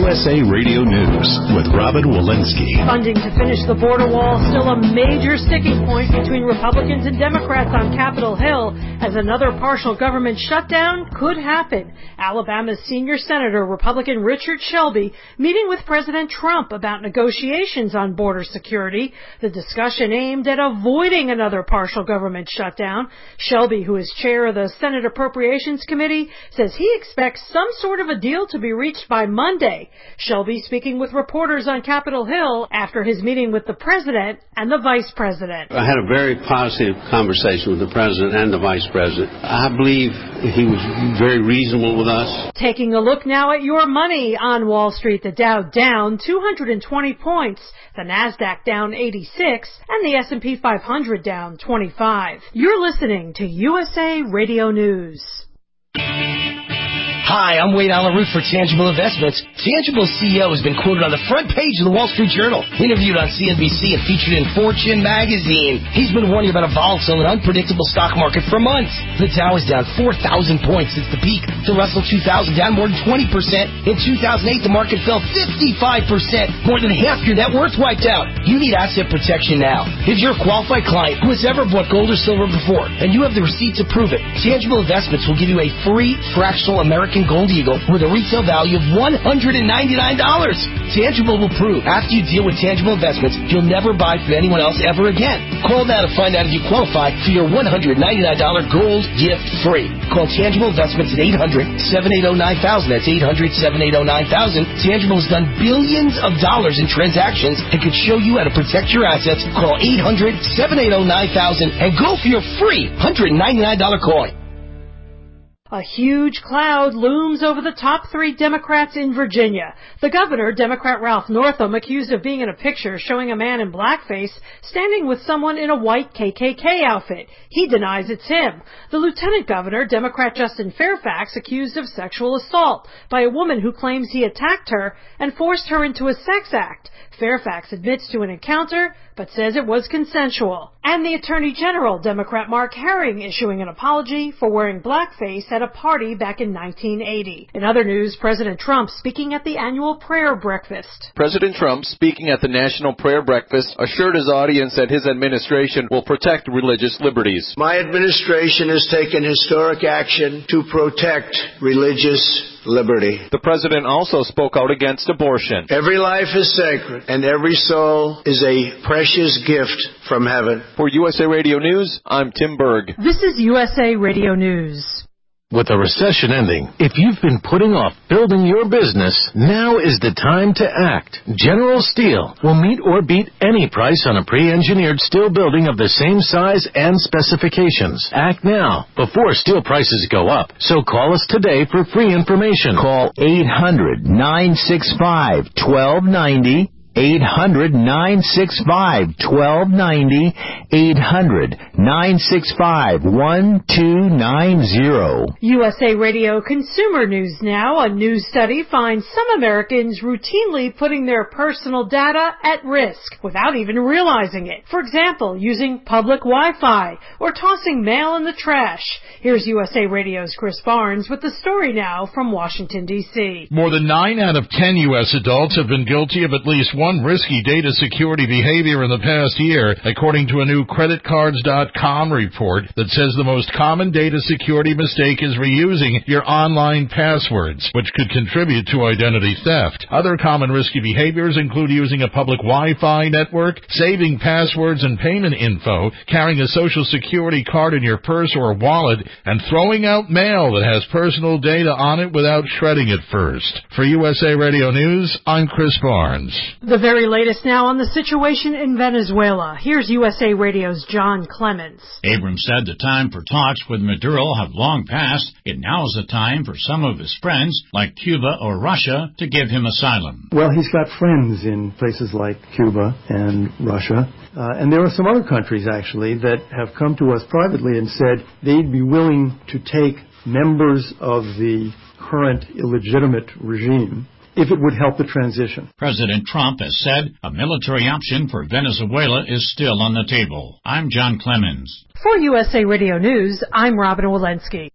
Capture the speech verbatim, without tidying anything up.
U S A Radio News with Robin Walensky. Funding to finish the border wall still a major sticking point between Republicans and Democrats on Capitol Hill, as another partial government shutdown could happen. Alabama's senior senator, Republican Richard Shelby, meeting with President Trump about negotiations on border security. The discussion aimed at avoiding another partial government shutdown. Shelby, who is chair of the Senate Appropriations Committee, says he expects some sort of a deal to be reached by Monday. Shelby speaking with reporters on Capitol Hill after his meeting with the president and the vice president. I had a very positive conversation with the president and the vice president. I believe he was very reasonable with us. Taking a look now at your money on Wall Street, the Dow down two hundred twenty points, the NASDAQ down eighty-six, and the S and P five hundred down twenty-five. You're listening to U S A Radio News. Hi, I'm Wade Alaroot for Tangible Investments. Tangible's C E O has been quoted on the front page of the Wall Street Journal, interviewed on C N B C, and featured in Fortune magazine. He's been warning about a volatile and unpredictable stock market for months. The Dow is down four thousand points since the peak. The Russell two thousand down more than twenty percent. In two thousand eight, the market fell fifty-five percent. More than half your net worth wiped out. You need asset protection now. If you're a qualified client who has ever bought gold or silver before, and you have the receipts to prove it, Tangible Investments will give you a free fractional American Gold Eagle with a retail value of one hundred ninety-nine dollars. Tangible will prove after you deal with Tangible Investments, you'll never buy from anyone else ever again. Call now to find out if you qualify for your one hundred ninety-nine dollars gold gift free. Call Tangible Investments at eight hundred, seven eight zero, nine thousand. That's eight hundred, seven eight zero, nine thousand. Tangible has done billions of dollars in transactions and could show you how to protect your assets. Call eight hundred, seven eight zero, nine thousand and go for your free one hundred ninety-nine dollars coin. A huge cloud looms over the top three Democrats in Virginia. The governor, Democrat Ralph Northam, accused of being in a picture showing a man in blackface standing with someone in a white K K K outfit. He denies it's him. The lieutenant governor, Democrat Justin Fairfax, accused of sexual assault by a woman who claims he attacked her and forced her into a sex act. Fairfax admits to an encounter, but says it was consensual. And the Attorney General, Democrat Mark Herring, issuing an apology for wearing blackface at a party back in nineteen eighty. In other news, President Trump speaking at the annual prayer breakfast. President Trump, speaking at the National Prayer Breakfast, assured his audience that his administration will protect religious liberties. My administration has taken historic action to protect religious liberty. The president also spoke out against abortion. Every life is sacred, and every soul is a precious gift from heaven. For U S A Radio News, I'm Tim Berg. This is U S A Radio News. With the recession ending, if you've been putting off building your business, now is the time to act. General Steel will meet or beat any price on a pre-engineered steel building of the same size and specifications. Act now, before steel prices go up. So call us today for free information. Call eight hundred, nine six five, one two nine zero. eight hundred, nine six five, one two nine zero. eight hundred, nine six five, one two nine zero. U S A Radio Consumer News now. A new study finds some Americans routinely putting their personal data at risk without even realizing it. For example, using public Wi-Fi or tossing mail in the trash. Here's U S A Radio's Chris Barnes with the story now from Washington, D C. More than nine out of ten U S adults have been guilty of at least one risky data security behavior in the past year, according to a new credit cards dot com report that says the most common data security mistake is reusing your online passwords, which could contribute to identity theft. Other common risky behaviors include using a public Wi-Fi network, saving passwords and payment info, carrying a social security card in your purse or wallet, and throwing out mail that has personal data on it without shredding it first. For U S A Radio News, I'm Chris Barnes. The very latest now on the situation in Venezuela. Here's U S A Radio's John Clemens. Abrams said the time for talks with Maduro have long passed. It now is the time for some of his friends, like Cuba or Russia, to give him asylum. Well, he's got friends in places like Cuba and Russia. Uh, and there are some other countries, actually, that have come to us privately and said they'd be willing to take members of the current illegitimate regime if it would help the transition. President Trump has said a military option for Venezuela is still on the table. I'm John Clemens. For U S A Radio News, I'm Robin Walensky.